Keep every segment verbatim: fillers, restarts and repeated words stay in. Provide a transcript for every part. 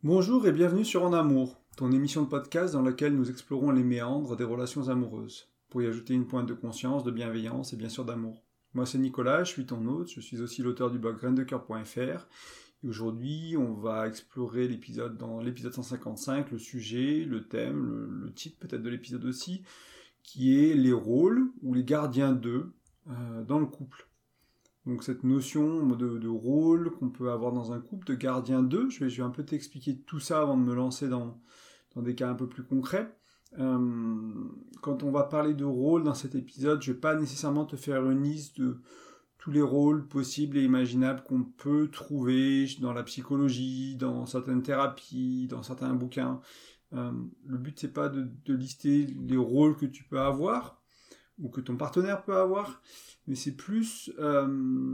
Bonjour et bienvenue sur En Amour, ton émission de podcast dans laquelle nous explorons les méandres des relations amoureuses, pour y ajouter une pointe de conscience, de bienveillance et bien sûr d'amour. Moi c'est Nicolas, je suis ton hôte, je suis aussi l'auteur du blog graines de coeur point f r et aujourd'hui on va explorer l'épisode dans l'épisode cent cinquante-cinq, le sujet, le thème, le, le titre peut-être de l'épisode aussi, qui est les rôles ou les gardiens d'eux euh, dans le couple. Donc cette notion de, de rôle qu'on peut avoir dans un couple, de gardien d'eux, je vais, je vais un peu t'expliquer tout ça avant de me lancer dans, dans des cas un peu plus concrets. Euh, quand on va parler de rôle dans cet épisode, je ne vais pas nécessairement te faire une liste de tous les rôles possibles et imaginables qu'on peut trouver dans la psychologie, dans certaines thérapies, dans certains bouquins. Euh, le but, c'est pas de, de lister les rôles que tu peux avoir, ou que ton partenaire peut avoir, mais c'est plus euh,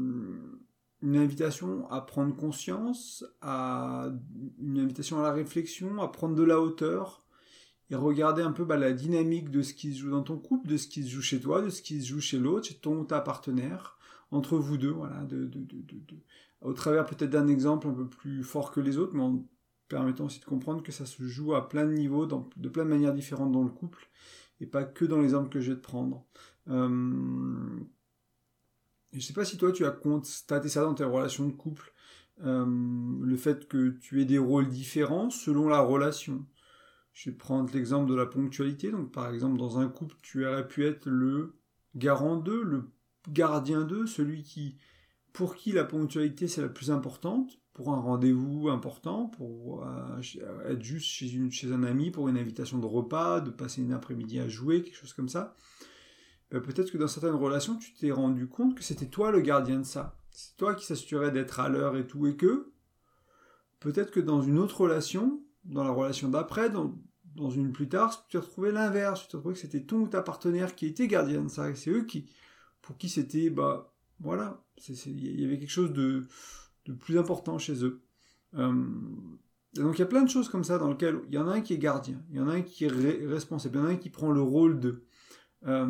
une invitation à prendre conscience, à, une invitation à la réflexion, à prendre de la hauteur, et regarder un peu bah, la dynamique de ce qui se joue dans ton couple, de ce qui se joue chez toi, de ce qui se joue chez l'autre, chez ton ou ta partenaire, entre vous deux, voilà, de, de, de, de, de, au travers peut-être d'un exemple un peu plus fort que les autres, mais en permettant aussi de comprendre que ça se joue à plein de niveaux, dans, de plein de manières différentes dans le couple, et pas que dans l'exemple que je vais te prendre. Euh, je ne sais pas si toi tu as constaté ça dans tes relations de couple, euh, le fait que tu aies des rôles différents selon la relation. Je vais prendre l'exemple de la ponctualité. Donc par exemple dans un couple tu aurais pu être le garant d'eux, le gardien d'eux, celui qui, pour qui la ponctualité c'est la plus importante, pour un rendez-vous important, pour euh, être juste chez, une, chez un ami, pour une invitation de repas, de passer une après-midi à jouer, quelque chose comme ça. Ben, peut-être que dans certaines relations, tu t'es rendu compte que c'était toi le gardien de ça. C'est toi qui s'assurais d'être à l'heure et tout, et que peut-être que dans une autre relation, dans la relation d'après, dans, dans une plus tard, tu t'es retrouvé l'inverse, tu t'es retrouvé que c'était ton ou ta partenaire qui était gardien de ça, et c'est eux qui, pour qui c'était, bah, voilà, il y avait quelque chose de... de plus important chez eux. Euh, donc il y a plein de choses comme ça dans lesquelles il y en a un qui est gardien, il y en a un qui est ré- responsable, il y en a un qui prend le rôle de. Euh,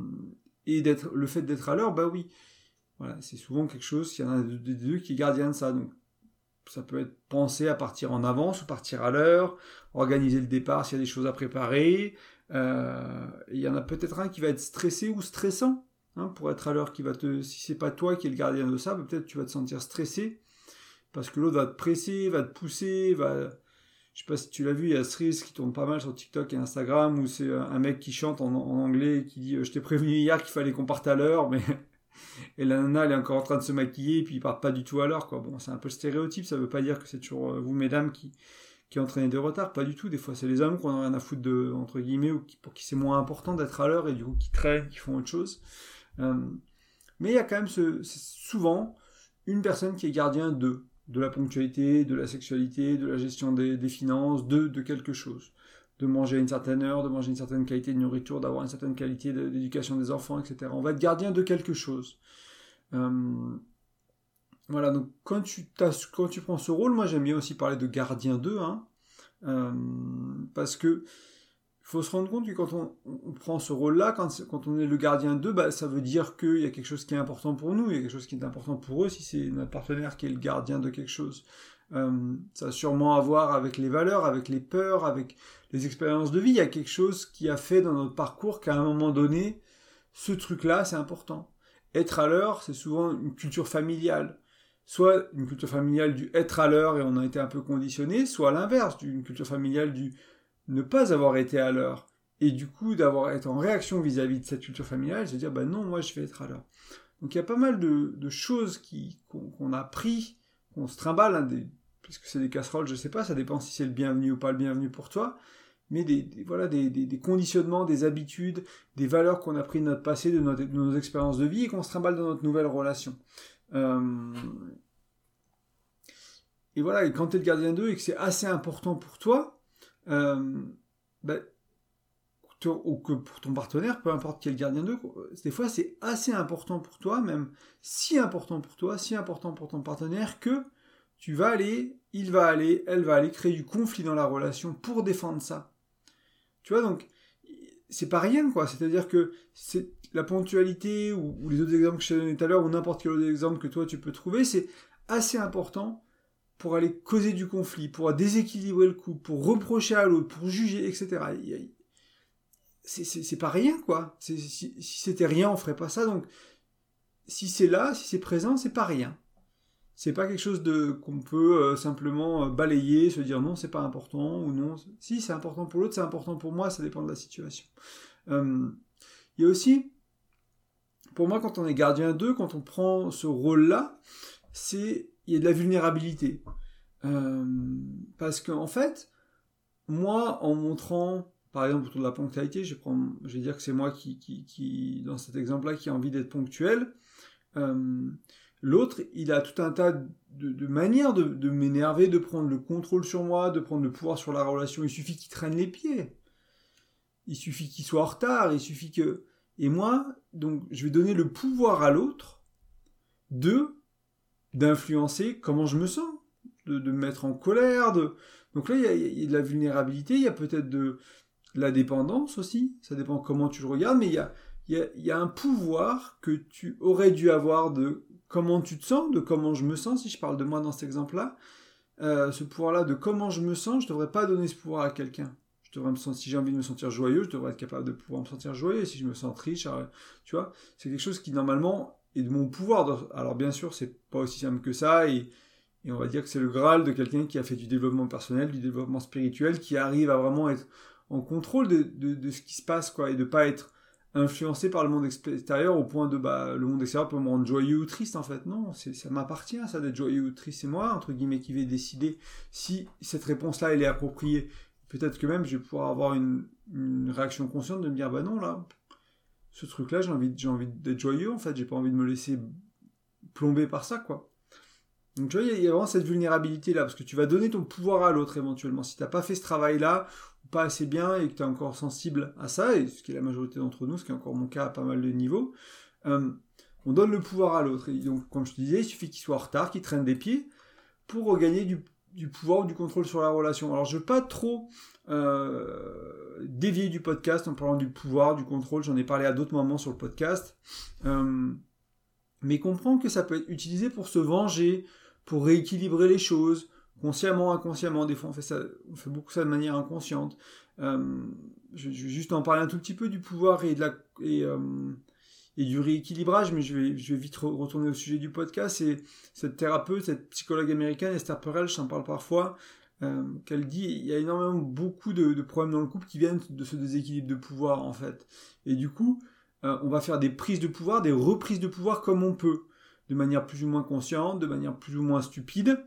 et d'être, le fait d'être à l'heure, bah oui, voilà, c'est souvent quelque chose, il y en a des deux qui est gardien de ça. Donc ça peut être penser à partir en avance ou partir à l'heure, organiser le départ s'il y a des choses à préparer. Euh, il y en a peut-être un qui va être stressé ou stressant. Hein, pour être à l'heure, qui va te, si c'est pas toi qui es le gardien de ça, peut-être tu vas te sentir stressé parce que l'autre va te presser, va te pousser, va, je sais pas si tu l'as vu, il y a ce Reels qui tourne pas mal sur TikTok et Instagram où c'est un mec qui chante en, en anglais et qui dit je t'ai prévenu hier qu'il fallait qu'on parte à l'heure, mais et la nana elle est encore en train de se maquiller et puis ils partent pas du tout à l'heure, quoi. Bon, c'est un peu le stéréotype, ça veut pas dire que c'est toujours vous mesdames qui qui entraînez de retard, pas du tout. Des fois c'est les hommes qui n'ont rien à foutre de, entre guillemets, ou qui, pour qui c'est moins important d'être à l'heure et du coup qui traînent, qui font autre chose. Euh, mais il y a quand même ce, souvent une personne qui est gardien de, de la ponctualité, de la sexualité, de la gestion des, des finances, de, de quelque chose. De manger à une certaine heure, de manger une certaine qualité de nourriture, d'avoir une certaine qualité de, d'éducation des enfants, et cetera. On va être gardien de quelque chose. Euh, voilà, donc quand tu, quand tu prends ce rôle, moi j'aime bien aussi parler de gardien d'eux, hein, euh, parce que il faut se rendre compte que quand on, on prend ce rôle-là, quand, quand on est le gardien d'eux, bah, ça veut dire qu'il y a quelque chose qui est important pour nous, il y a quelque chose qui est important pour eux, si c'est notre partenaire qui est le gardien de quelque chose. Euh, ça a sûrement à voir avec les valeurs, avec les peurs, avec les expériences de vie. Il y a quelque chose qui a fait dans notre parcours qu'à un moment donné, ce truc-là, c'est important. Être à l'heure, c'est souvent une culture familiale. Soit une culture familiale du être à l'heure et on a été un peu conditionné, soit à l'inverse, une culture familiale du ne pas avoir été à l'heure, et du coup d'avoir été en réaction vis-à-vis de cette culture familiale, se dire bah non, moi je vais être à l'heure. Donc il y a pas mal de, de choses qui, qu'on, qu'on a pris, qu'on se trimballe, hein, des, puisque c'est des casseroles, je sais pas, ça dépend si c'est le bienvenu ou pas le bienvenu pour toi, mais des, des, voilà, des, des, des conditionnements, des habitudes, des valeurs qu'on a pris de notre passé, de, notre, de nos expériences de vie, et qu'on se trimballe dans notre nouvelle relation. Euh... Et voilà, et quand tu es le gardien d'eux et que c'est assez important pour toi, Euh, ben, ou que pour ton partenaire, peu importe quel gardien d'eux, des fois c'est assez important pour toi, même si important pour toi, si important pour ton partenaire, que tu vas aller, il va aller, elle va aller créer du conflit dans la relation pour défendre ça. Tu vois, donc, c'est pas rien, quoi. C'est-à-dire que c'est la ponctualité, ou, ou les autres exemples que je t'ai donnés tout à l'heure, ou n'importe quel autre exemple que toi tu peux trouver, c'est assez important pour aller causer du conflit, pour déséquilibrer le couple, pour reprocher à l'autre, pour juger, et cetera. C'est, c'est, c'est pas rien, quoi. C'est, si, si c'était rien, on ferait pas ça. Donc, si c'est là, si c'est présent, c'est pas rien. C'est pas quelque chose de qu'on peut euh, simplement balayer, se dire non, c'est pas important, ou non. Si, c'est important pour l'autre, c'est important pour moi, ça dépend de la situation. Euh, il y a aussi, pour moi, quand on est gardien d'eux, quand on prend ce rôle-là, c'est, il y a de la vulnérabilité. Euh, parce qu'en en fait, moi, en montrant, par exemple, autour de la ponctualité, je, prends, je vais dire que c'est moi qui, qui, qui dans cet exemple-là, qui a envie d'être ponctuel. Euh, l'autre, il a tout un tas de, de manières de, de m'énerver, de prendre le contrôle sur moi, de prendre le pouvoir sur la relation. Il suffit qu'il traîne les pieds. Il suffit qu'il soit en retard. Il suffit que... Et moi, donc, je vais donner le pouvoir à l'autre de d'influencer comment je me sens, de, de me mettre en colère. De... Donc là, il y, a, il y a de la vulnérabilité, il y a peut-être de, de la dépendance aussi. Ça dépend comment tu le regardes, mais il y a, il y a, il y a un pouvoir que tu aurais dû avoir de comment tu te sens, de comment je me sens, si je parle de moi dans cet exemple-là. Euh, ce pouvoir-là de comment je me sens, je ne devrais pas donner ce pouvoir à quelqu'un. Je devrais me sentir, si j'ai envie de me sentir joyeux, je devrais être capable de pouvoir me sentir joyeux. Si je me sens triste, tu vois, c'est quelque chose qui normalement est de mon pouvoir. Alors bien sûr, c'est pas aussi simple que ça, et, et on va dire que c'est le Graal de quelqu'un qui a fait du développement personnel, du développement spirituel, qui arrive à vraiment être en contrôle de, de, de ce qui se passe, quoi, et de pas être influencé par le monde extérieur au point de bah le monde extérieur peut me rendre joyeux ou triste. En fait, non, c'est, ça m'appartient ça d'être joyeux ou triste. C'est moi entre guillemets qui vais décider si cette réponse-là elle est appropriée. Peut-être que même je vais pouvoir avoir une, une réaction consciente de me dire bah non là, ce truc-là j'ai envie, j'ai envie d'être joyeux en fait, j'ai pas envie de me laisser plomber par ça quoi. Donc tu vois, il y, y a vraiment cette vulnérabilité là, parce que tu vas donner ton pouvoir à l'autre éventuellement. Si t'as pas fait ce travail-là, ou pas assez bien, et que t'es encore sensible à ça, et ce qui est la majorité d'entre nous, ce qui est encore mon cas à pas mal de niveaux, euh, on donne le pouvoir à l'autre. Et donc comme je te disais, il suffit qu'il soit en retard, qu'il traîne des pieds, pour regagner du du pouvoir ou du contrôle sur la relation. Alors je ne veux pas trop euh, dévier du podcast en parlant du pouvoir, du contrôle, j'en ai parlé à d'autres moments sur le podcast, euh, mais comprends que ça peut être utilisé pour se venger, pour rééquilibrer les choses, consciemment, inconsciemment, des fois on fait, ça, on fait beaucoup ça de manière inconsciente. Euh, je, je vais juste en parler un tout petit peu du pouvoir et de la... Et, euh, et du rééquilibrage, mais je vais, je vais vite re- retourner au sujet du podcast. C'est cette thérapeute, cette psychologue américaine, Esther Perel, j'en parle parfois, euh, qu'elle dit il y a énormément beaucoup de, de problèmes dans le couple qui viennent de ce déséquilibre de pouvoir, en fait. Et du coup, euh, on va faire des prises de pouvoir, des reprises de pouvoir comme on peut, de manière plus ou moins consciente, de manière plus ou moins stupide,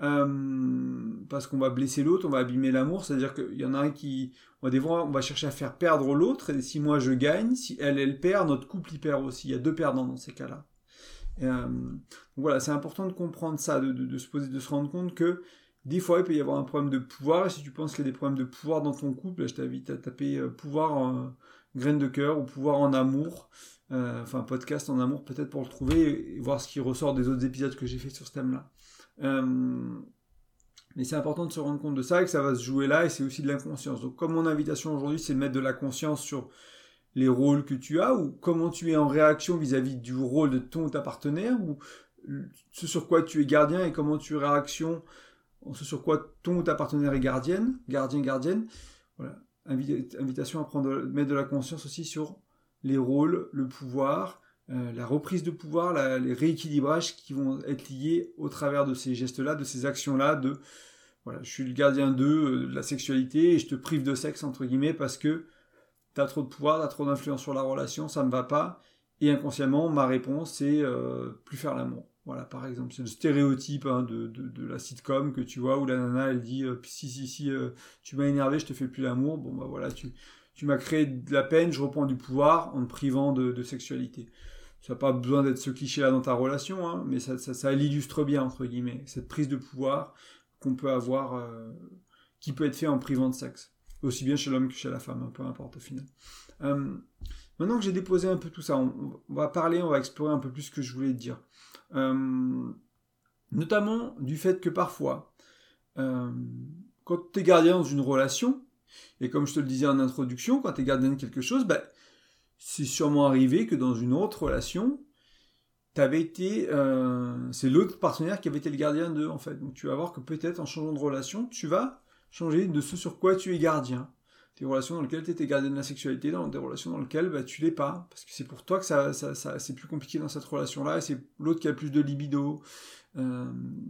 euh, parce qu'on va blesser l'autre, on va abîmer l'amour, c'est-à-dire qu'il y en a un qui... On va, des fois, on va chercher à faire perdre l'autre, et si moi je gagne, si elle, elle perd, notre couple y perd aussi. Il y a deux perdants dans ces cas-là. Et, euh, donc voilà, c'est important de comprendre ça, de, de, de se poser, de se rendre compte que des fois, il peut y avoir un problème de pouvoir, et si tu penses qu'il y a des problèmes de pouvoir dans ton couple, là, je t'invite à taper euh, pouvoir en graine de cœur, ou pouvoir en amour, euh, enfin podcast en amour peut-être pour le trouver, et voir ce qui ressort des autres épisodes que j'ai fait sur ce thème-là. Euh, mais c'est important de se rendre compte de ça et que ça va se jouer là, et c'est aussi de l'inconscience. Donc comme mon invitation aujourd'hui, c'est de mettre de la conscience sur les rôles que tu as, ou comment tu es en réaction vis-à-vis du rôle de ton ou ta partenaire, ou ce sur quoi tu es gardien et comment tu réactions, ce sur quoi ton ou ta partenaire est gardienne, gardien, gardienne. Voilà. Invitation à prendre, mettre de la conscience aussi sur les rôles, le pouvoir, Euh, la reprise de pouvoir, la, les rééquilibrages qui vont être liés au travers de ces gestes-là, de ces actions-là, de voilà, je suis le gardien de, euh, de la sexualité et je te prive de sexe, entre guillemets, parce que t'as trop de pouvoir, t'as trop d'influence sur la relation, ça me va pas, et inconsciemment, ma réponse, c'est euh, plus faire l'amour. Voilà, par exemple, c'est le stéréotype hein, de, de, de la sitcom que tu vois, où la nana, elle dit euh, « si, si, si, euh, tu m'as énervé, je te fais plus l'amour », bon bah voilà, tu, tu m'as créé de la peine, je reprends du pouvoir en te privant de, de sexualité. Ça n'a pas besoin d'être ce cliché-là dans ta relation, hein, mais ça, ça, ça l'illustre bien, entre guillemets, cette prise de pouvoir qu'on peut avoir, euh, qui peut être fait en privant de sexe. Aussi bien chez l'homme que chez la femme, hein, peu importe au final. Euh, maintenant que j'ai déposé un peu tout ça, on, on va parler, on va explorer un peu plus ce que je voulais te dire. Euh, notamment du fait que parfois, euh, quand tu es gardien dans une relation, et comme je te le disais en introduction, quand tu es gardien de quelque chose, bah, c'est sûrement arrivé que dans une autre relation, t'avais été, euh, c'est l'autre partenaire qui avait été le gardien d'eux, en fait. Donc tu vas voir que peut-être en changeant de relation, tu vas changer de ce sur quoi tu es gardien. Des relations dans lesquelles tu étais gardien de la sexualité, dans des relations dans lesquelles bah, tu l'es pas. Parce que c'est pour toi que ça, ça, ça, c'est plus compliqué dans cette relation-là, et c'est l'autre qui a plus de libido. Euh,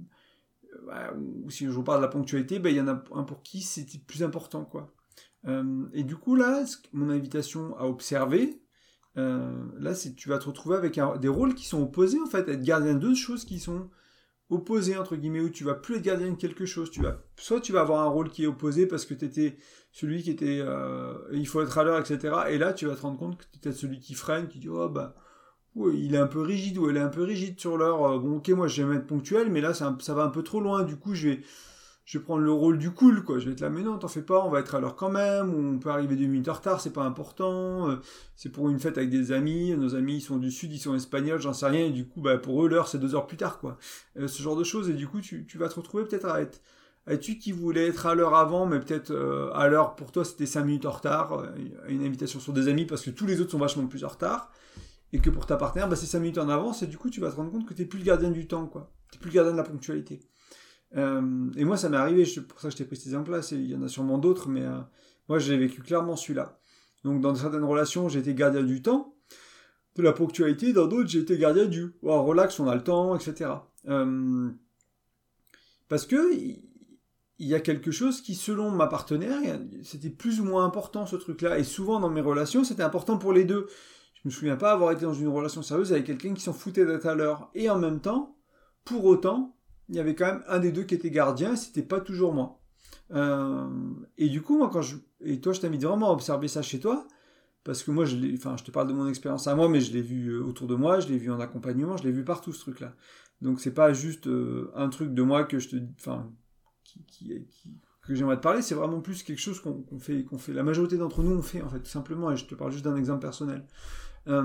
bah, ou si je parle de la ponctualité, bah, il y en a un pour qui c'était plus important, quoi. Euh, et du coup, là, mon invitation à observer, euh, là, c'est tu vas te retrouver avec un, des rôles qui sont opposés, en fait, être gardien de deux choses qui sont opposé entre guillemets, où tu vas plus être gardien de quelque chose, tu vas soit tu vas avoir un rôle qui est opposé parce que tu étais celui qui était euh, il faut être à l'heure, etc., et là tu vas te rendre compte que tu es peut-être celui qui freine, qui dit oh bah ouais, il est un peu rigide ou elle est un peu rigide sur l'heure, bon ok moi je vais être ponctuel mais là ça, ça va un peu trop loin, du coup je vais je vais prendre le rôle du cool, quoi. Je vais être là, mais non, t'en fais pas, on va être à l'heure quand même, ou on peut arriver deux minutes en retard, c'est pas important, euh, c'est pour une fête avec des amis, nos amis ils sont du sud, ils sont espagnols, j'en sais rien, et du coup, bah, pour eux, l'heure c'est deux heures plus tard, quoi. Euh, ce genre de choses, et du coup, tu, tu vas te retrouver peut-être à être, à être tu qui voulais être à l'heure avant, mais peut-être euh, à l'heure, pour toi, c'était cinq minutes en retard, euh, une invitation sur des amis, parce que tous les autres sont vachement plus en retard, et que pour ta partenaire, bah, c'est cinq minutes en avance, et du coup, tu vas te rendre compte que t'es plus le gardien du temps, quoi. T'es plus le gardien de la ponctualité. Euh, et moi ça m'est arrivé, je, pour ça je t'ai pris cet exemple-là, c'est, il y en a sûrement d'autres, mais euh, moi j'ai vécu clairement celui-là. Donc dans certaines relations j'ai été gardien du temps, de la ponctualité, dans d'autres j'ai été gardien du oh, relax, on a le temps, et cetera. Euh, parce que il y a quelque chose qui, selon ma partenaire, c'était plus ou moins important ce truc-là, et souvent dans mes relations c'était important pour les deux. Je me souviens pas avoir été dans une relation sérieuse avec quelqu'un qui s'en foutait d'être à l'heure, et en même temps, pour autant, il y avait quand même un des deux qui était gardien, et c'était pas toujours moi. Euh, et du coup, moi, quand je, et toi, je t'invite vraiment à observer ça chez toi, parce que moi, je l'ai, enfin, je te parle de mon expérience à moi, mais je l'ai vu autour de moi, je l'ai vu en accompagnement, je l'ai vu partout ce truc-là. Donc, c'est pas juste euh, un truc de moi que je te, enfin, qui, qui, qui, que j'aimerais te parler, c'est vraiment plus quelque chose qu'on, qu'on fait, qu'on fait. La majorité d'entre nous, on fait en fait, tout simplement. Et je te parle juste d'un exemple personnel. Euh,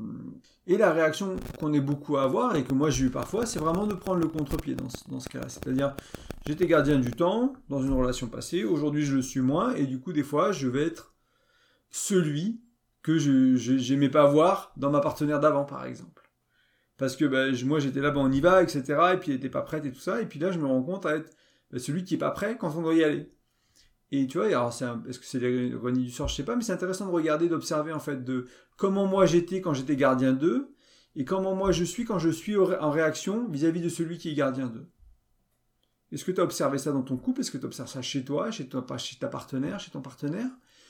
et la réaction qu'on est beaucoup à avoir, et que moi j'ai eu parfois, c'est vraiment de prendre le contre-pied dans ce, dans ce cas-là. C'est-à-dire, j'étais gardien du temps dans une relation passée, aujourd'hui je le suis moins, et du coup des fois je vais être celui que je, je j'aimais pas voir dans ma partenaire d'avant, par exemple. Parce que ben, moi j'étais là, ben, on y va, et cetera. Et puis elle était pas prête et tout ça, et puis là je me rends compte à être ben, celui qui est pas prêt quand on doit y aller. Et tu vois, alors c'est un, est-ce que c'est l'ironie du sort, je sais pas, mais c'est intéressant de regarder, d'observer en fait de comment moi j'étais quand j'étais gardien d'eux, et comment moi je suis quand je suis en réaction vis-à-vis de celui qui est gardien d'eux. Est-ce que tu as observé ça dans ton couple? Est-ce que tu observes ça chez toi, chez, toi, chez ta partenaire, chez ton partenaire?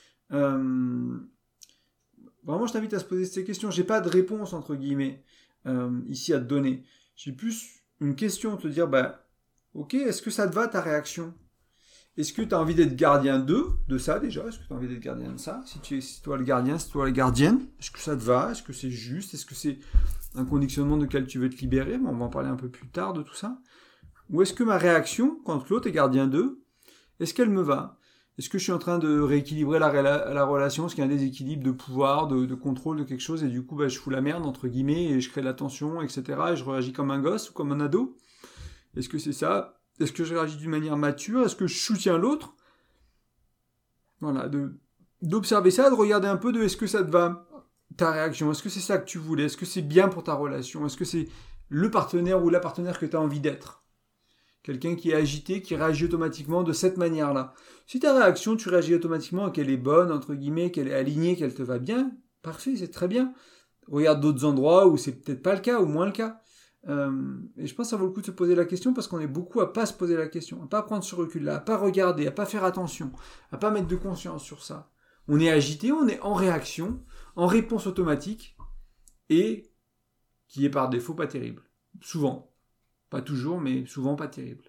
euh, Vraiment, je t'invite à se poser ces questions. J'ai pas de réponse, entre guillemets, euh, ici à te donner. J'ai plus une question, te dire, bah, ok, est-ce que ça te va ta réaction? Est-ce que tu as envie d'être gardien d'eux, de ça déjà? Est-ce que tu as envie d'être gardien de ça? Si tu es si toi le gardien, si toi la gardienne, est-ce que ça te va? Est-ce que c'est juste? Est-ce que c'est un conditionnement de lequel tu veux te libérer? Bon, on va en parler un peu plus tard de tout ça. Ou est-ce que ma réaction, quand l'autre est gardien d'eux, est-ce qu'elle me va? Est-ce que je suis en train de rééquilibrer la, la, la relation? Est-ce qu'il y a un déséquilibre de pouvoir, de, de contrôle de quelque chose, et du coup bah, je fous la merde, entre guillemets, et je crée de la tension, et cetera, et je réagis comme un gosse ou comme un ado? Est-ce que c'est ça? Est-ce que je réagis d'une manière mature? Est-ce que je soutiens l'autre? Voilà, de, d'observer ça, de regarder un peu de est-ce que ça te va, ta réaction? Est-ce que c'est ça que tu voulais? Est-ce que c'est bien pour ta relation? Est-ce que c'est le partenaire ou la partenaire que tu as envie d'être? Quelqu'un qui est agité, qui réagit automatiquement de cette manière-là. Si ta réaction, tu réagis automatiquement, qu'elle est bonne, entre guillemets, qu'elle est alignée, qu'elle te va bien, parfait, c'est très bien. Regarde d'autres endroits où c'est peut-être pas le cas, ou moins le cas. Euh, et je pense que ça vaut le coup de se poser la question, parce qu'on est beaucoup à pas se poser la question, à pas prendre ce recul-là, à pas regarder, à pas faire attention, à pas mettre de conscience sur ça. On est agité, on est en réaction, en réponse automatique, et qui est par défaut pas terrible. Souvent. Pas toujours, mais souvent pas terrible.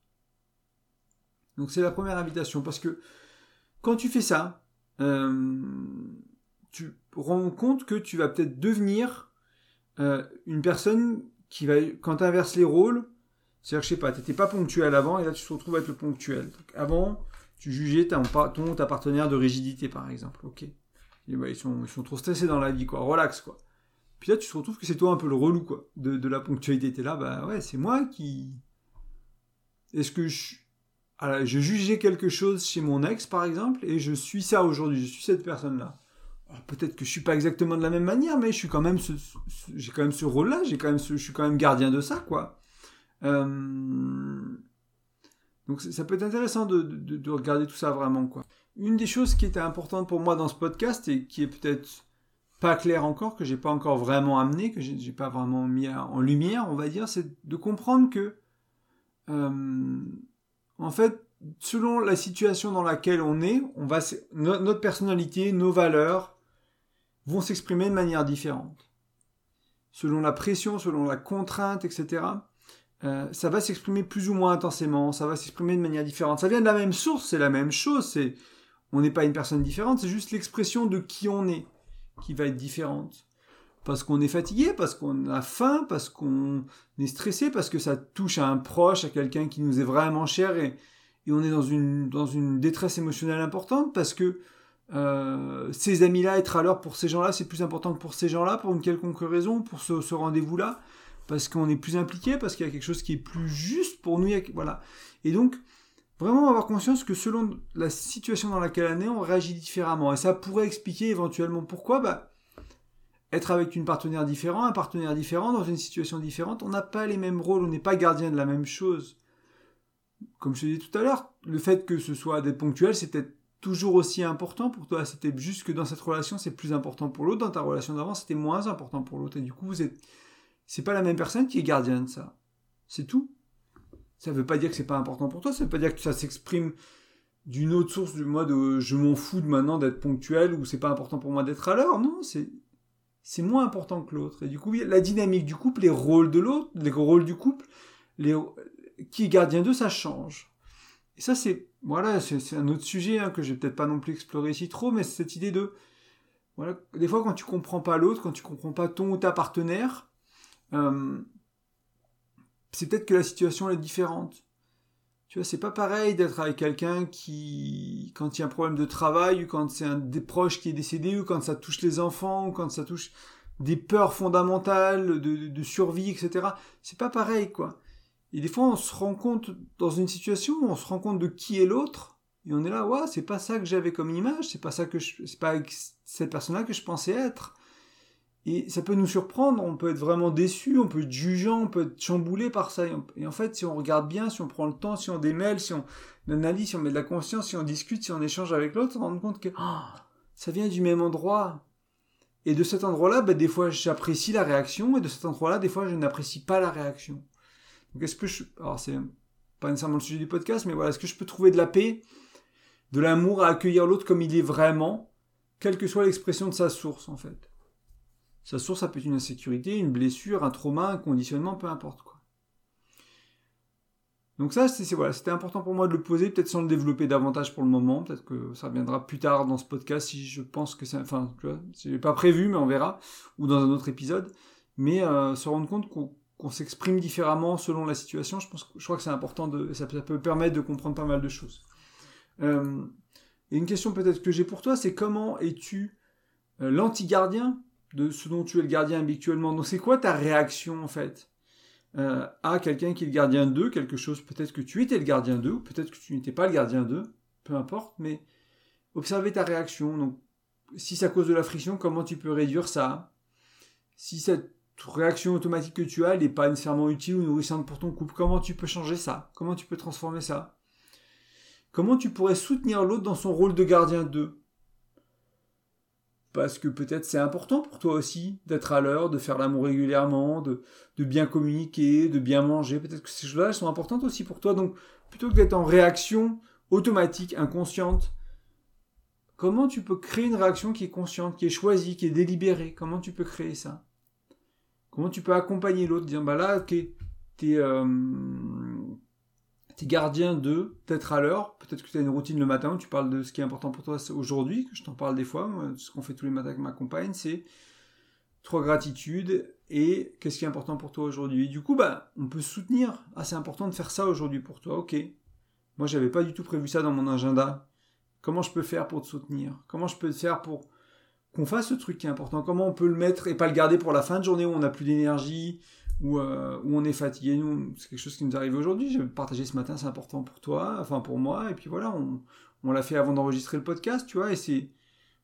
Donc c'est la première invitation, parce que quand tu fais ça, euh, tu rends compte que tu vas peut-être devenir euh, une personne qui va, quand tu inverses les rôles, c'est-à-dire, je sais pas, tu n'étais pas ponctuel avant, et là tu te retrouves à être le ponctuel. Donc, avant, tu jugeais ton, ton ta partenaire de rigidité, par exemple. Ok. Et bah, ils, sont, ils sont trop stressés dans la vie, quoi. Relax, quoi. Puis là, tu te retrouves que c'est toi un peu le relou, quoi, de, de la ponctualité. T'es là, bah ouais, c'est moi qui... Est-ce que je... Alors, je jugeais quelque chose chez mon ex, par exemple, et je suis ça aujourd'hui, je suis cette personne-là. Alors, alors peut-être que je suis pas exactement de la même manière, mais je suis quand même ce, ce, j'ai quand même ce rôle-là, j'ai quand même ce, je suis quand même gardien de ça, quoi. Euh, donc ça peut être intéressant de, de, de regarder tout ça vraiment, quoi. Une des choses qui était importante pour moi dans ce podcast et qui est peut-être pas claire encore, que j'ai pas encore vraiment amené, que j'ai, j'ai pas vraiment mis en lumière, on va dire, c'est de comprendre que euh, en fait, selon la situation dans laquelle on est, on va, no, notre personnalité, nos valeurs vont s'exprimer de manière différente. Selon la pression, selon la contrainte, et cetera, euh, ça va s'exprimer plus ou moins intensément, ça va s'exprimer de manière différente. Ça vient de la même source, c'est la même chose, c'est, on n'est pas une personne différente, c'est juste l'expression de qui on est qui va être différente. Parce qu'on est fatigué, parce qu'on a faim, parce qu'on est stressé, parce que ça touche à un proche, à quelqu'un qui nous est vraiment cher et, et on est dans une, dans une détresse émotionnelle importante, parce que euh, ces amis-là, être à l'heure pour ces gens-là, c'est plus important que pour ces gens-là, pour une quelconque raison, pour ce, ce rendez-vous-là, parce qu'on est plus impliqué, parce qu'il y a quelque chose qui est plus juste pour nous. Voilà. Et donc, vraiment avoir conscience que selon la situation dans laquelle on est, on réagit différemment. Et ça pourrait expliquer éventuellement pourquoi, bah, être avec une partenaire différente, un partenaire différent, dans une situation différente, on n'a pas les mêmes rôles, on n'est pas gardien de la même chose. Comme je te disais tout à l'heure, le fait que ce soit d'être ponctuel, c'est peut-être toujours aussi important pour toi. C'était juste que dans cette relation, c'est plus important pour l'autre. Dans ta relation d'avant, c'était moins important pour l'autre. Et du coup, vous êtes, c'est pas la même personne qui est gardien de ça. C'est tout. Ça veut pas dire que c'est pas important pour toi. Ça veut pas dire que ça s'exprime d'une autre source, du mode euh, je m'en fous de maintenant d'être ponctuel ou c'est pas important pour moi d'être à l'heure. Non, c'est c'est moins important que l'autre. Et du coup, la dynamique du couple, les rôles de l'autre, les rôles du couple, les, qui est gardien d'eux, ça change. Et ça, c'est, voilà, c'est, c'est un autre sujet hein, que je vais peut-être pas non plus explorer ici trop, mais c'est cette idée de, voilà, des fois quand tu comprends pas l'autre, quand tu comprends pas ton ou ta partenaire, euh, c'est peut-être que la situation elle est différente. Tu vois, c'est pas pareil d'être avec quelqu'un qui, quand il y a un problème de travail, ou quand c'est un des proches qui est décédé, ou quand ça touche les enfants, ou quand ça touche des peurs fondamentales de, de, de survie, et cetera. C'est pas pareil, quoi. Et des fois, on se rend compte, dans une situation où on se rend compte de qui est l'autre, et on est là, ouais, c'est pas ça que j'avais comme image, c'est pas ça que je, c'est pas avec cette personne-là que je pensais être. Et ça peut nous surprendre, on peut être vraiment déçu, on peut être jugeant, on peut être chamboulé par ça. Et en fait, si on regarde bien, si on prend le temps, si on démêle, si on analyse, si on met de la conscience, si on discute, si on échange avec l'autre, on se rend compte que oh, ça vient du même endroit. Et de cet endroit-là, bah, des fois, j'apprécie la réaction, et de cet endroit-là, des fois, je n'apprécie pas la réaction. Donc, est-ce que je... Alors, c'est pas nécessairement le sujet du podcast, mais voilà, est-ce que je peux trouver de la paix, de l'amour à accueillir l'autre comme il est vraiment, quelle que soit l'expression de sa source, en fait. Sa source, ça peut être une insécurité, une blessure, un trauma, un conditionnement, peu importe quoi. Donc ça, c'est, c'est, voilà, c'était important pour moi de le poser, peut-être sans le développer davantage pour le moment, peut-être que ça reviendra plus tard dans ce podcast si je pense que c'est... Enfin, tu vois, c'est pas prévu, mais on verra, ou dans un autre épisode. Mais euh, se rendre compte qu'on, qu'on s'exprime différemment selon la situation, je, pense, je crois que c'est important, de, ça, ça peut permettre de comprendre pas mal de choses. Euh, et une question peut-être que j'ai pour toi, c'est comment es-tu euh, l'anti-gardien de ce dont tu es le gardien habituellement. Donc c'est quoi ta réaction en fait euh, à quelqu'un qui est le gardien d'eux, quelque chose peut-être que tu étais le gardien d'eux, ou peut-être que tu n'étais pas le gardien d'eux, peu importe, mais observer ta réaction. Donc si c'est à cause de la friction, comment tu peux réduire ça? Si cette réaction automatique que tu as, elle n'est pas nécessairement utile ou nourrissante pour ton couple, comment tu peux changer ça? Comment tu peux transformer ça? Comment tu pourrais soutenir l'autre dans son rôle de gardien d'eux? Parce que peut-être c'est important pour toi aussi d'être à l'heure, de faire l'amour régulièrement, de, de bien communiquer, de bien manger. Peut-être que ces choses-là elles sont importantes aussi pour toi. Donc, plutôt que d'être en réaction automatique, inconsciente, comment tu peux créer une réaction qui est consciente, qui est choisie, qui est délibérée? Comment tu peux créer ça? Comment tu peux accompagner l'autre, dire, bah là, ok, t'es... Euh, t'es gardien de, d'être à l'heure, peut-être que tu as une routine le matin où tu parles de ce qui est important pour toi aujourd'hui, que je t'en parle des fois, moi, ce qu'on fait tous les matins avec ma compagne, c'est trois gratitudes et qu'est-ce qui est important pour toi aujourd'hui. Et du coup, bah, on peut se soutenir. Ah, c'est important de faire ça aujourd'hui pour toi, ok. Moi, j'avais pas du tout prévu ça dans mon agenda. Comment je peux faire pour te soutenir? Comment je peux faire pour qu'on fasse ce truc qui est important? Comment on peut le mettre et pas le garder pour la fin de journée où on n'a plus d'énergie, où, euh, où on est fatigué? Nous, c'est quelque chose qui nous arrive aujourd'hui. Je vais partager ce matin, c'est important pour toi, enfin pour moi. Et puis voilà, on, on l'a fait avant d'enregistrer le podcast, tu vois. Et c'est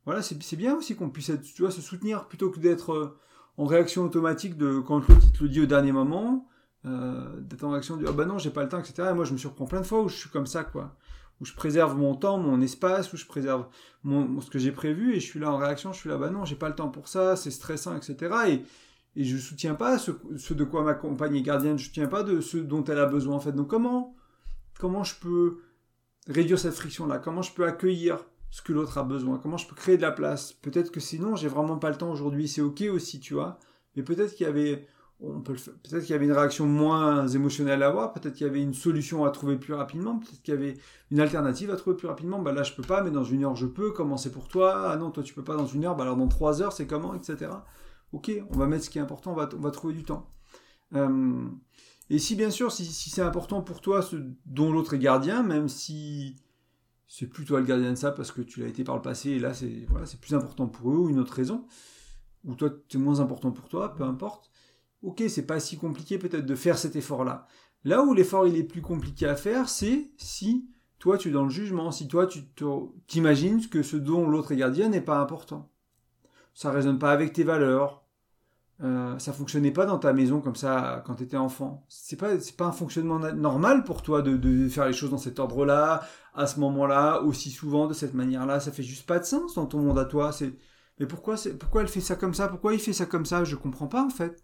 voilà, c'est, c'est bien aussi qu'on puisse être, tu vois, se soutenir plutôt que d'être euh, en réaction automatique de quand l'autre il te le dit au dernier moment, euh, d'être en réaction de ah bah non, j'ai pas le temps, et cetera. Et moi, je me surprends plein de fois où je suis comme ça, quoi. Où je préserve mon temps, mon espace, où je préserve mon, ce que j'ai prévu, et je suis là en réaction, je suis là, bah non, j'ai pas le temps pour ça, c'est stressant, et cetera. Et, et je soutiens pas ce, ce de quoi ma compagne est gardienne, je soutiens pas de ce dont elle a besoin, en fait. Donc comment, comment je peux réduire cette friction-là? Comment je peux accueillir ce que l'autre a besoin? Comment je peux créer de la place? Peut-être que sinon, j'ai vraiment pas le temps aujourd'hui, c'est ok aussi, tu vois. Mais peut-être qu'il y avait, on peut le faire, peut-être qu'il y avait une réaction moins émotionnelle à avoir, peut-être qu'il y avait une solution à trouver plus rapidement, peut-être qu'il y avait une alternative à trouver plus rapidement. Bah là, je peux pas, mais dans une heure, je peux. Comment c'est pour toi? Ah non, toi, tu peux pas dans une heure. Bah alors dans trois heures, c'est comment, et cetera. Ok, on va mettre ce qui est important, on va, on va trouver du temps. Euh, et si bien sûr, si, si c'est important pour toi, ce dont l'autre est gardien, même si c'est plus toi le gardien de ça parce que tu l'as été par le passé et là c'est voilà, c'est plus important pour eux ou une autre raison, ou toi c'est moins important pour toi, peu importe. Ok, c'est pas si compliqué peut-être de faire cet effort-là. Là où l'effort il est plus compliqué à faire, c'est si toi tu es dans le jugement, si toi tu te, t'imagines que ce dont l'autre est gardien n'est pas important. Ça résonne pas avec tes valeurs. Euh, ça fonctionnait pas dans ta maison comme ça quand tu étais enfant. C'est pas c'est pas un fonctionnement na- normal pour toi de, de faire les choses dans cet ordre-là, à ce moment-là, aussi souvent de cette manière-là. Ça fait juste pas de sens dans ton monde à toi. C'est mais pourquoi c'est pourquoi elle fait ça comme ça? Pourquoi il fait ça comme ça? Je comprends pas en fait.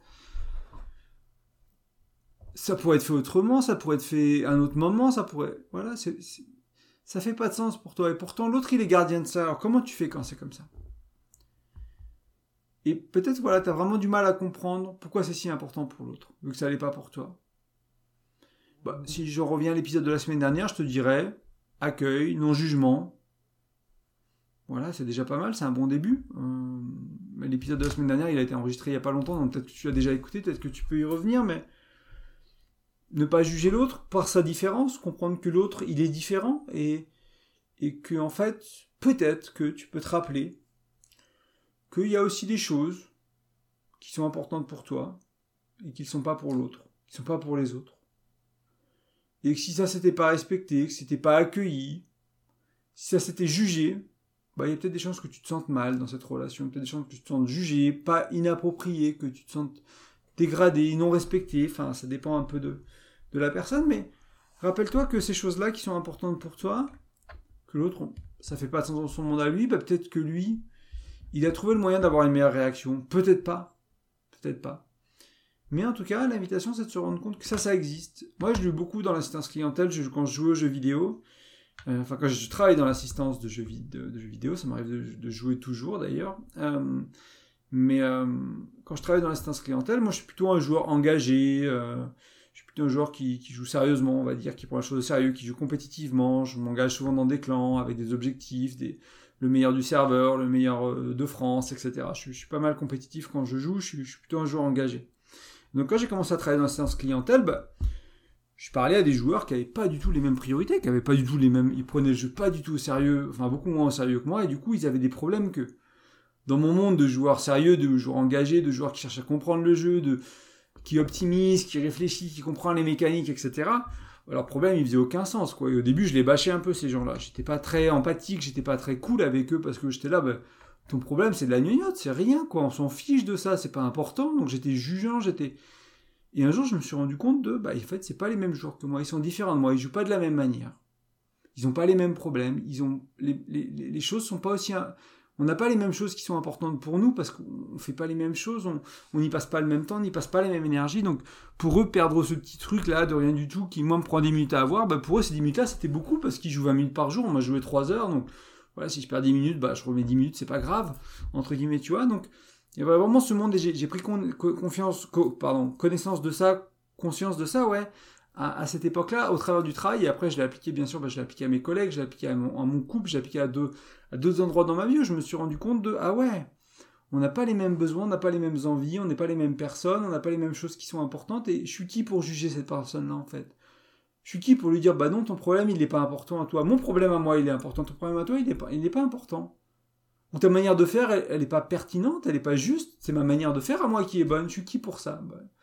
Ça pourrait être fait autrement, ça pourrait être fait à un autre moment, ça pourrait voilà, c'est, c'est... ça fait pas de sens pour toi. Et pourtant l'autre il est gardien de ça. Alors comment tu fais quand c'est comme ça? Et peut-être, voilà, tu as vraiment du mal à comprendre pourquoi c'est si important pour l'autre, vu que ça l'est pas pour toi. Bah, si je reviens à l'épisode de la semaine dernière, je te dirais accueil, non-jugement. Voilà, c'est déjà pas mal, c'est un bon début. Euh, l'épisode de la semaine dernière, il a été enregistré il y a pas longtemps, donc peut-être que tu l'as déjà écouté, peut-être que tu peux y revenir, mais ne pas juger l'autre par sa différence, comprendre que l'autre, il est différent, et, et que, en fait, peut-être que tu peux te rappeler qu'il y a aussi des choses qui sont importantes pour toi et qui ne sont pas pour l'autre, qui ne sont pas pour les autres. Et que si ça s'était pas respecté, que c'était pas accueilli, si ça s'était jugé, bah il y a peut-être des chances que tu te sentes mal dans cette relation, peut-être des chances que tu te sentes jugé, pas inapproprié, que tu te sentes dégradé, non respecté, enfin ça dépend un peu de, de la personne, mais rappelle-toi que ces choses-là qui sont importantes pour toi, que l'autre, ça fait pas de sens dans son monde à lui, bah peut-être que lui, il a trouvé le moyen d'avoir une meilleure réaction. Peut-être pas. Peut-être pas. Mais en tout cas, l'invitation, c'est de se rendre compte que ça, ça existe. Moi, je l'ai eu beaucoup dans l'assistance clientèle je, quand je jouais aux jeux vidéo. Euh, enfin, quand je travaille dans l'assistance de jeux, de, de jeux vidéo, ça m'arrive de, de jouer toujours d'ailleurs. Euh, mais euh, quand je travaille dans l'assistance clientèle, moi, je suis plutôt un joueur engagé. Euh, je suis plutôt un joueur qui, qui joue sérieusement, on va dire, qui prend la chose au sérieux, qui joue compétitivement. Je m'engage souvent dans des clans avec des objectifs, des... le meilleur du serveur, le meilleur de France, et cetera. Je suis, je suis pas mal compétitif quand je joue, je suis, je suis plutôt un joueur engagé. Donc quand j'ai commencé à travailler dans l'assistance clientèle, bah, je parlais à des joueurs qui n'avaient pas du tout les mêmes priorités, qui n'avaient pas du tout les mêmes... Ils prenaient le jeu pas du tout au sérieux, enfin beaucoup moins au sérieux que moi, et du coup ils avaient des problèmes que... Dans mon monde de joueurs sérieux, de joueurs engagés, de joueurs qui cherchent à comprendre le jeu, de... qui optimisent, qui réfléchissent, qui comprennent les mécaniques, et cetera, leur problème, il faisait aucun sens, quoi. Et au début, je les bâchais un peu, ces gens-là. J'étais pas très empathique, j'étais pas très cool avec eux, parce que j'étais là, bah, ton problème, c'est de la gnognotte, c'est rien, quoi. On s'en fiche de ça, c'est pas important. Donc j'étais jugeant, j'étais... Et un jour, je me suis rendu compte de, bah, en fait, c'est pas les mêmes joueurs que moi. Ils sont différents de moi, ils jouent pas de la même manière. Ils ont pas les mêmes problèmes, ils ont... Les, les, les choses sont pas aussi... On n'a pas les mêmes choses qui sont importantes pour nous parce qu'on fait pas les mêmes choses, on n'y passe pas le même temps, on n'y passe pas la même énergie. Donc pour eux, perdre ce petit truc là de rien du tout qui moi me prend dix minutes à avoir, bah pour eux ces dix minutes là c'était beaucoup parce qu'ils jouent vingt minutes par jour, on m'a joué trois heures, donc voilà, si je perds dix minutes, bah je remets dix minutes, c'est pas grave, entre guillemets, tu vois. Donc il y a vraiment ce monde et j'ai, j'ai pris con, confiance, co, pardon, connaissance de ça, conscience de ça, ouais, à, à cette époque-là, au travers du travail. Et après je l'ai appliqué, bien sûr, bah, je l'ai appliqué à mes collègues, je l'ai appliqué à mon, à mon couple, je l'ai appliqué à deux à d'autres endroits dans ma vie où je me suis rendu compte de, ah ouais, on n'a pas les mêmes besoins, on n'a pas les mêmes envies, on n'est pas les mêmes personnes, on n'a pas les mêmes choses qui sont importantes, et je suis qui pour juger cette personne-là, en fait? Je suis qui pour lui dire, bah non, ton problème, il n'est pas important à toi, mon problème à moi, il est important, ton problème à toi, il n'est pas, il n'est pas important. Ou ta manière de faire, elle n'est pas pertinente, elle n'est pas juste, c'est ma manière de faire à moi qui est bonne, je suis qui pour ça? Bah,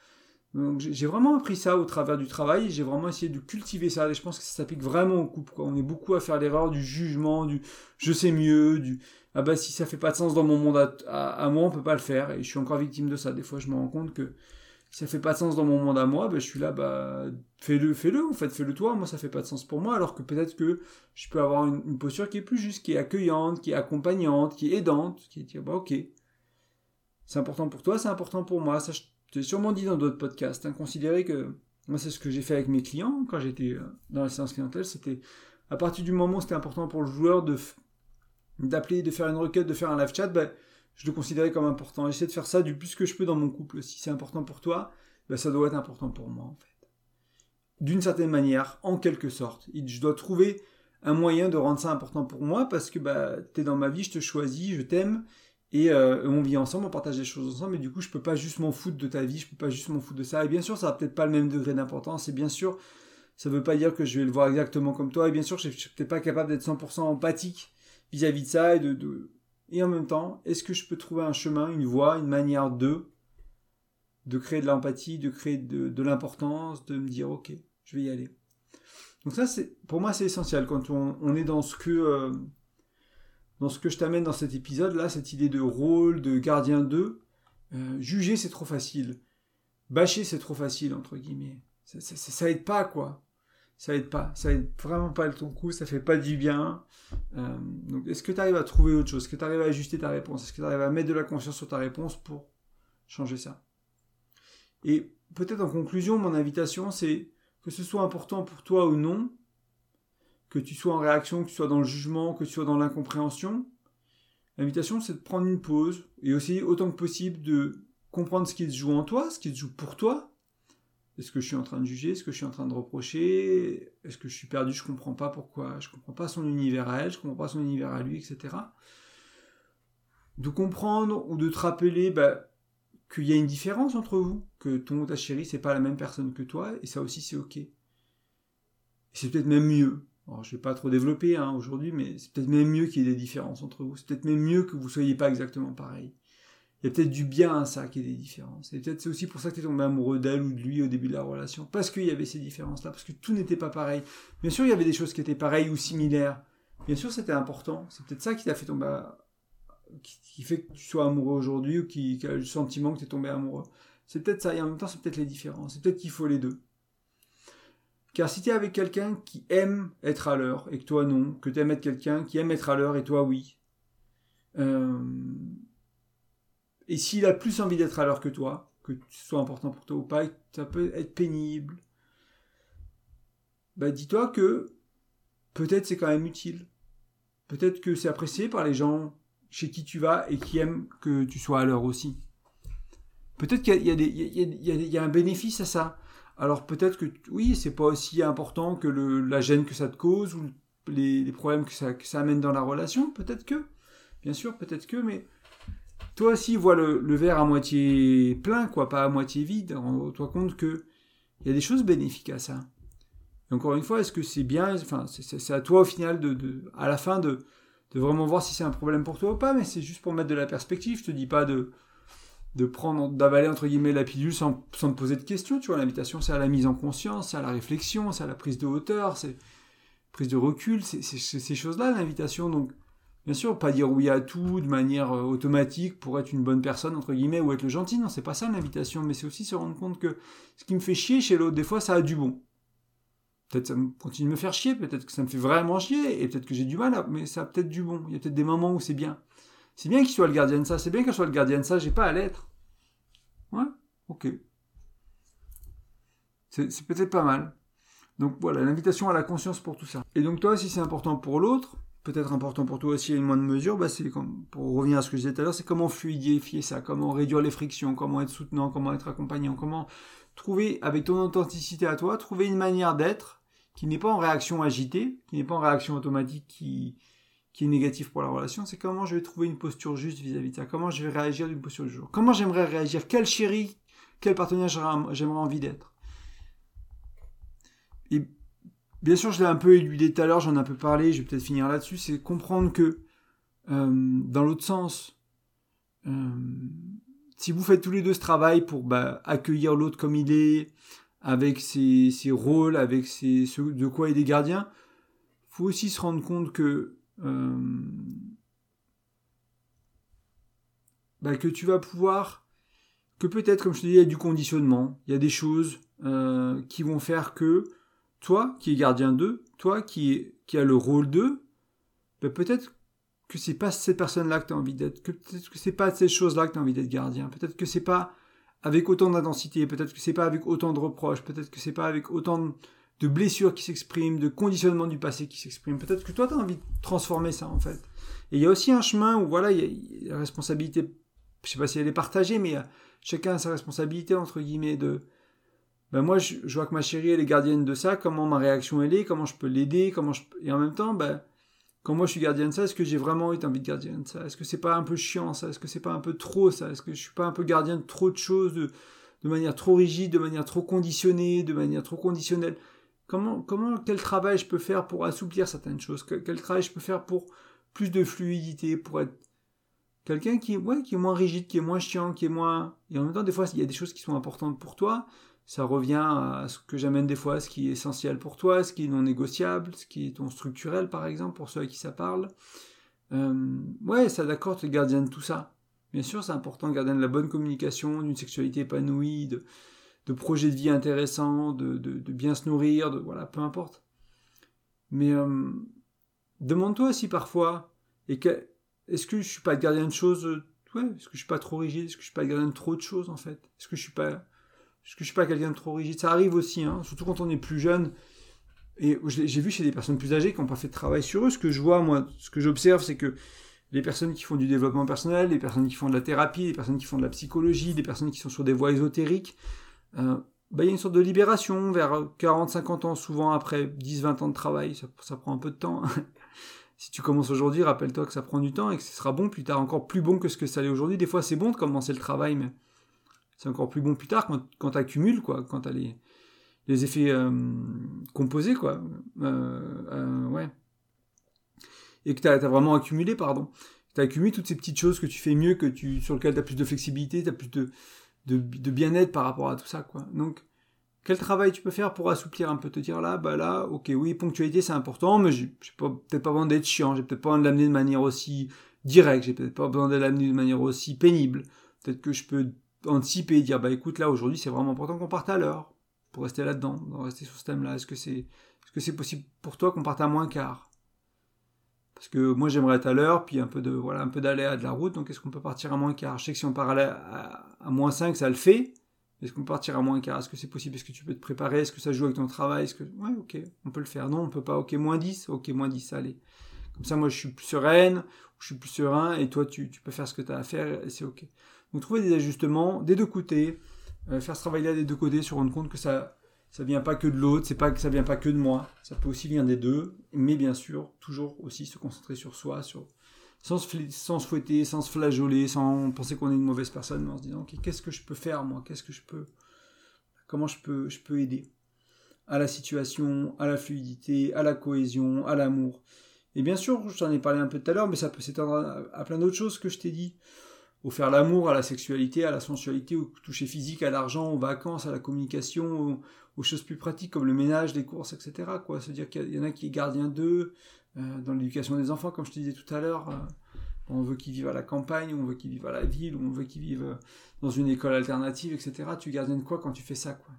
Donc j'ai vraiment appris ça au travers du travail, et j'ai vraiment essayé de cultiver ça, et je pense que ça s'applique vraiment au couple, quoi. On est beaucoup à faire l'erreur du jugement, du je sais mieux, du ah bah si ça fait pas de sens dans mon monde à, à, à moi, on peut pas le faire, et je suis encore victime de ça. Des fois je me rends compte que si ça fait pas de sens dans mon monde à moi, bah, je suis là, bah fais-le, fais-le en fait, fais-le toi, moi ça fait pas de sens pour moi, alors que peut-être que je peux avoir une, une posture qui est plus juste, qui est accueillante, qui est accompagnante, qui est aidante, qui est dire bah ok, c'est important pour toi, c'est important pour moi, ça je t'ai sûrement dit dans d'autres podcasts, hein, considérer que, moi c'est ce que j'ai fait avec mes clients, quand j'étais dans la séance clientèle, c'était, à partir du moment où c'était important pour le joueur de, d'appeler, de faire une requête, de faire un live chat, bah, je le considérais comme important. J'essaie de faire ça du plus que je peux dans mon couple. Si c'est important pour toi, bah, ça doit être important pour moi, en fait. D'une certaine manière, en quelque sorte. Je dois trouver un moyen de rendre ça important pour moi, parce que bah, t'es dans ma vie, je te choisis, je t'aime, et euh, on vit ensemble, on partage des choses ensemble, et du coup, je peux pas juste m'en foutre de ta vie, je peux pas juste m'en foutre de ça. Et bien sûr, ça n'a peut-être pas le même degré d'importance, et bien sûr, ça veut pas dire que je vais le voir exactement comme toi, et bien sûr, je suis peut-être pas capable d'être cent pour cent empathique vis-à-vis de ça, et de... de... Et en même temps, est-ce que je peux trouver un chemin, une voie, une manière de, de créer de l'empathie, de créer de, de l'importance, de me dire, ok, je vais y aller. Donc ça, c'est, pour moi, c'est essentiel quand on, on est dans ce que, euh, dans ce que je t'amène dans cet épisode-là, cette idée de rôle, de gardien d'eux. Euh, juger, c'est trop facile. Bâcher, c'est trop facile, entre guillemets. Ça, ça, ça, ça aide pas, quoi. Ça aide pas. Ça aide vraiment pas ton coup, ça fait pas du bien. Euh, donc, est-ce que tu arrives à trouver autre chose? Est-ce que tu arrives à ajuster ta réponse? Est-ce que tu arrives à mettre de la conscience sur ta réponse pour changer ça? Et peut-être en conclusion, mon invitation, c'est que ce soit important pour toi ou non, que tu sois en réaction, que tu sois dans le jugement, que tu sois dans l'incompréhension, l'invitation, c'est de prendre une pause et aussi, autant que possible, de comprendre ce qui se joue en toi, ce qui se joue pour toi. Est-ce que je suis en train de juger? Est-ce que je suis en train de reprocher? Est-ce que je suis perdu? Je comprends pas pourquoi. Je comprends pas son univers à elle, je comprends pas son univers à lui, et cetera. De comprendre ou de te rappeler bah, qu'il y a une différence entre vous, que ton ou ta chérie, c'est pas la même personne que toi, et ça aussi, c'est ok. Et c'est peut-être même mieux. Alors, je vais pas trop développer hein, aujourd'hui, mais c'est peut-être même mieux qu'il y ait des différences entre vous. C'est peut-être même mieux que vous soyez pas exactement pareil. Il y a peut-être du bien à ça qu'il y ait des différences. Et peut-être c'est aussi pour ça que tu es tombé amoureux d'elle ou de lui au début de la relation. Parce qu'il y avait ces différences-là, parce que tout n'était pas pareil. Bien sûr, il y avait des choses qui étaient pareilles ou similaires. Bien sûr, c'était important. C'est peut-être ça qui t'a fait tomber... À... qui fait que tu sois amoureux aujourd'hui ou qui, qui a le sentiment que tu es tombé amoureux. C'est peut-être ça. Et en même temps, c'est peut-être les différences. C'est peut-être qu'il faut les deux. Car si tu es avec quelqu'un qui aime être à l'heure et que toi non, que tu aimes être quelqu'un qui aime être à l'heure et toi oui... Euh... Et s'il a plus envie d'être à l'heure que toi, que ce soit important pour toi ou pas, ça peut être pénible, bah dis-toi que peut-être c'est quand même utile. Peut-être que c'est apprécié par les gens chez qui tu vas et qui aiment que tu sois à l'heure aussi. Peut-être qu'il y a, il y a, des, il y a, il y a, il y a un bénéfice à ça. Alors peut-être que oui, c'est pas aussi important que le, la gêne que ça te cause ou les, les problèmes que ça, que ça amène dans la relation. Peut-être que, bien sûr, peut-être que, mais... Toi aussi, vois le, le verre à moitié plein, quoi, pas à moitié vide. Rends-toi compte qu'il y a des choses bénéfiques à ça. Et encore une fois, est-ce que c'est bien, enfin, c'est, c'est, c'est à toi au final, de, de, à la fin, de, de vraiment voir si c'est un problème pour toi ou pas, mais c'est juste pour mettre de la perspective. Je te dis pas de, de prendre, d'avaler entre guillemets la pilule sans, sans te poser de questions. Tu vois, l'invitation, c'est à la mise en conscience, c'est à la réflexion, c'est à la prise de hauteur, c'est prise de recul, c'est, c'est, c'est ces choses-là, l'invitation. Donc, bien sûr, pas dire oui à tout de manière euh, automatique pour être une bonne personne, entre guillemets, ou être le gentil. Non, c'est pas ça l'invitation, mais c'est aussi se rendre compte que ce qui me fait chier chez l'autre, des fois, ça a du bon. Peut-être ça me continue de me faire chier, peut-être que ça me fait vraiment chier, et peut-être que j'ai du mal, à... mais ça a peut-être du bon. Il y a peut-être des moments où c'est bien. C'est bien qu'il soit le gardien de ça, c'est bien qu'elle soit le gardien de ça, j'ai pas à l'être. Ouais, ok. C'est, c'est peut-être pas mal. Donc voilà, l'invitation à la conscience pour tout ça. Et donc toi, si c'est important pour l'autre, peut-être important pour toi aussi à une moindre mesure, bah c'est comme, pour revenir à ce que je disais tout à l'heure, c'est comment fluidifier ça, comment réduire les frictions, comment être soutenant, comment être accompagnant, comment trouver, avec ton authenticité à toi, trouver une manière d'être qui n'est pas en réaction agitée, qui n'est pas en réaction automatique, qui, qui est négative pour la relation, c'est comment je vais trouver une posture juste vis-à-vis de ça, comment je vais réagir d'une posture du jour, comment j'aimerais réagir, quel chéri, quel partenaire j'aimerais envie d'être. Et bien sûr, je l'ai un peu élucidé tout à l'heure, j'en ai un peu parlé, je vais peut-être finir là-dessus, c'est comprendre que, euh, dans l'autre sens, euh, si vous faites tous les deux ce travail pour bah, accueillir l'autre comme il est, avec ses, ses rôles, avec ses, ce de quoi il est gardien, il faut aussi se rendre compte que, euh, bah, que tu vas pouvoir, que peut-être, comme je te dis, il y a du conditionnement, il y a des choses euh, qui vont faire que toi, qui es gardien d'eux, toi qui, est, qui as le rôle d'eux, bah, peut-être que c'est pas cette personne-là que tu as envie d'être, que peut-être que c'est pas ces choses-là que tu as envie d'être gardien, peut-être que c'est pas avec autant d'intensité, peut-être que c'est pas avec autant de reproches, peut-être que c'est pas avec autant de blessures qui s'expriment, de conditionnements du passé qui s'expriment, peut-être que toi tu as envie de transformer ça en fait. Et il y a aussi un chemin où voilà, il y a, il y a la responsabilité, je sais pas si elle est partagée, mais chacun a sa responsabilité entre guillemets de ben moi je, je vois que ma chérie elle est gardienne de ça, comment ma réaction elle est, comment je peux l'aider, comment je et en même temps ben quand moi je suis gardien de ça, est-ce que j'ai vraiment envie de gardien de ça? Est-ce que c'est pas un peu chiant ça? Est-ce que c'est pas un peu trop ça? Est-ce que je suis pas un peu gardien de trop de choses, de, de manière trop rigide, de manière trop conditionnée, de manière trop conditionnelle? Comment, comment, quel travail je peux faire pour assouplir certaines choses? Quel, quel travail je peux faire pour plus de fluidité, pour être quelqu'un qui, ouais, qui est moins rigide, qui est moins chiant, qui est moins... Et en même temps, des fois, il y a des choses qui sont importantes pour toi. Ça revient à ce que j'amène des fois, ce qui est essentiel pour toi, ce qui est non négociable, ce qui est ton structurel, par exemple, pour ceux à qui ça parle. Euh, ouais, ça d'accord, tu es gardien de tout ça. Bien sûr, c'est important, gardien de la bonne communication, d'une sexualité épanouie, de, de projets de vie intéressants, de, de, de bien se nourrir, de voilà, peu importe. Mais euh, demande-toi si parfois, et que, est-ce que je suis pas gardien de choses, ouais, est-ce que je suis pas trop rigide, est-ce que je suis pas gardien de trop de choses en fait, est-ce que je suis pas Est-ce que je suis pas quelqu'un de trop rigide? Ça arrive aussi, hein, surtout quand on est plus jeune. Et j'ai vu chez des personnes plus âgées qui n'ont pas fait de travail sur eux. Ce que je vois, moi, ce que j'observe, c'est que les personnes qui font du développement personnel, les personnes qui font de la thérapie, les personnes qui font de la psychologie, les personnes qui sont sur des voies ésotériques, euh, bah, il y a une sorte de libération vers quarante à cinquante ans, souvent après dix à vingt ans de travail. Ça, ça prend un peu de temps. Si tu commences aujourd'hui, rappelle-toi que ça prend du temps et que ce sera bon plus tard, encore plus bon que ce que ça l'est aujourd'hui. Des fois, c'est bon de commencer le travail, mais c'est encore plus bon plus tard quand, quand tu accumules, quoi, quand tu as les, les effets euh, composés, quoi. Euh, euh, ouais. Et que tu as vraiment accumulé, pardon. Tu as accumulé toutes ces petites choses que tu fais mieux, que tu, sur lesquelles tu as plus de flexibilité, tu as plus de, de, de bien-être par rapport à tout ça, quoi. Donc, quel travail tu peux faire pour assouplir un peu, te dire là, bah là, ok, oui, ponctualité c'est important, mais j'ai, j'ai pas, peut-être pas besoin d'être chiant, j'ai peut-être pas besoin de l'amener de manière aussi directe, j'ai peut-être pas besoin de l'amener de manière aussi pénible. Peut-être que je peux anticiper et dire, bah écoute, là aujourd'hui c'est vraiment important qu'on parte à l'heure, pour rester là-dedans, pour rester sur ce thème-là. Est-ce que c'est, est-ce que c'est possible pour toi qu'on parte à moins quart? Parce que moi j'aimerais être à l'heure, puis un peu de, voilà, un peu d'aléa de la route, donc est-ce qu'on peut partir à moins quart? Je sais que si on part à, la, à, à moins cinq, ça le fait. Est-ce qu'on peut partir à moins quart? Est-ce que c'est possible? Est-ce que tu peux te préparer? Est-ce que ça joue avec ton travail? Est-ce que... Ouais, ok, on peut le faire. Non, on peut pas. Ok, moins dix? Ok, moins dix, allez. Comme ça, moi, je suis plus sereine, je suis plus serein, et toi, tu, tu peux faire ce que tu as à faire, et c'est ok. Donc, trouver des ajustements des deux côtés, euh, faire ce travail-là des deux côtés, se rendre compte que ça ça vient pas que de l'autre, c'est pas que ça vient pas que de moi, ça peut aussi venir des deux, mais bien sûr, toujours aussi se concentrer sur soi, sur... Sans se, sans se fouetter, sans se flageoler, sans penser qu'on est une mauvaise personne, mais en se disant okay, qu'est-ce que je peux faire moi, qu'est-ce que je peux, comment je peux, je peux aider à la situation, à la fluidité, à la cohésion, à l'amour. Et bien sûr, je t'en ai parlé un peu tout à l'heure, mais ça peut s'étendre à, à plein d'autres choses que je t'ai dit. Au faire l'amour, à la sexualité, à la sensualité, au toucher physique, à l'argent, aux vacances, à la communication, aux, aux choses plus pratiques comme le ménage, les courses, et cetera. Quoi. Se dire qu'il y en a qui est gardien d'eux, euh, dans l'éducation des enfants, comme je te disais tout à l'heure. Euh, on veut qu'ils vivent à la campagne, ou on veut qu'ils vivent à la ville, ou on veut qu'ils vivent dans une école alternative, et cetera. Tu es gardien de quoi quand tu fais ça, quoi.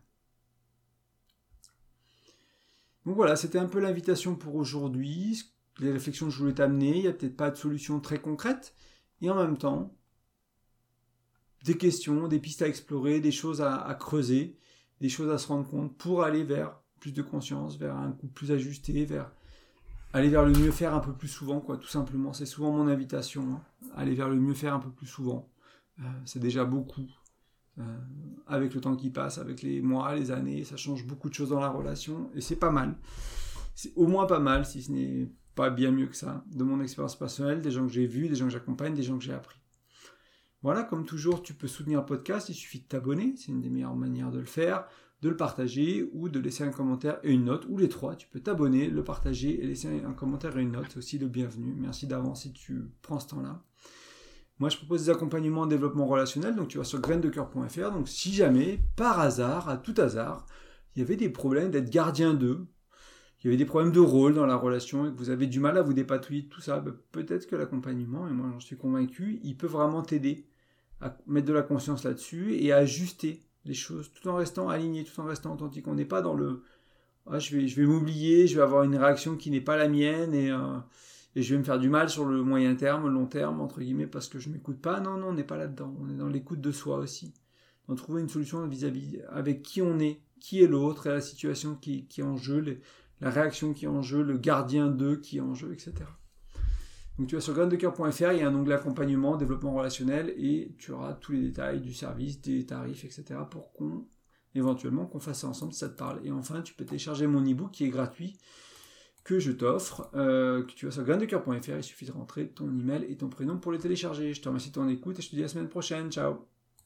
Donc voilà, c'était un peu l'invitation pour aujourd'hui, les réflexions que je voulais t'amener. Il n'y a peut-être pas de solution très concrète, et en même temps, des questions, des pistes à explorer, des choses à, à creuser, des choses à se rendre compte pour aller vers plus de conscience, vers un coup plus ajusté, vers aller vers le mieux faire un peu plus souvent, quoi, tout simplement. C'est souvent mon invitation, hein. Aller vers le mieux faire un peu plus souvent. Euh, c'est déjà beaucoup. Euh, avec le temps qui passe, avec les mois, les années, ça change beaucoup de choses dans la relation, et c'est pas mal. C'est au moins pas mal, si ce n'est pas bien mieux que ça, de mon expérience personnelle, des gens que j'ai vus, des gens que j'accompagne, des gens que j'ai appris. Voilà, comme toujours, tu peux soutenir le podcast, il suffit de t'abonner, c'est une des meilleures manières de le faire, de le partager ou de laisser un commentaire et une note, ou les trois. Tu peux t'abonner, le partager et laisser un commentaire et une note, c'est aussi le bienvenu. Merci d'avance si tu prends ce temps-là. Moi, je propose des accompagnements en développement relationnel, donc tu vas sur graines de cœur point f r. Donc si jamais, par hasard, à tout hasard, il y avait des problèmes d'être gardien d'eux, il y avait des problèmes de rôle dans la relation et que vous avez du mal à vous dépatouiller de tout ça, ben, peut-être que l'accompagnement, et moi j'en suis convaincu, il peut vraiment t'aider à mettre de la conscience là-dessus et à ajuster les choses tout en restant aligné, tout en restant authentique. On n'est pas dans le ah, je vais, je vais m'oublier, je vais avoir une réaction qui n'est pas la mienne et, euh, et je vais me faire du mal sur le moyen terme, le long terme, entre guillemets, parce que je ne m'écoute pas. Non, non, on n'est pas là-dedans. On est dans l'écoute de soi aussi. On trouver une solution vis-à-vis avec qui on est, qui est l'autre, et la situation qui, qui est en jeu, les, la réaction qui est en jeu, le gardien d'eux qui est en jeu, et cetera. Donc tu vas sur graines de cœur point f r, il y a un onglet accompagnement, développement relationnel, et tu auras tous les détails du service, des tarifs, et cetera pour qu'on éventuellement qu'on fasse ça ensemble si ça te parle. Et enfin, tu peux télécharger mon e-book qui est gratuit, que je t'offre, euh, que tu vas sur graines de cœur point f r, il suffit de rentrer ton email et ton prénom pour le télécharger. Je te remercie de ton écoute et je te dis à la semaine prochaine. Ciao.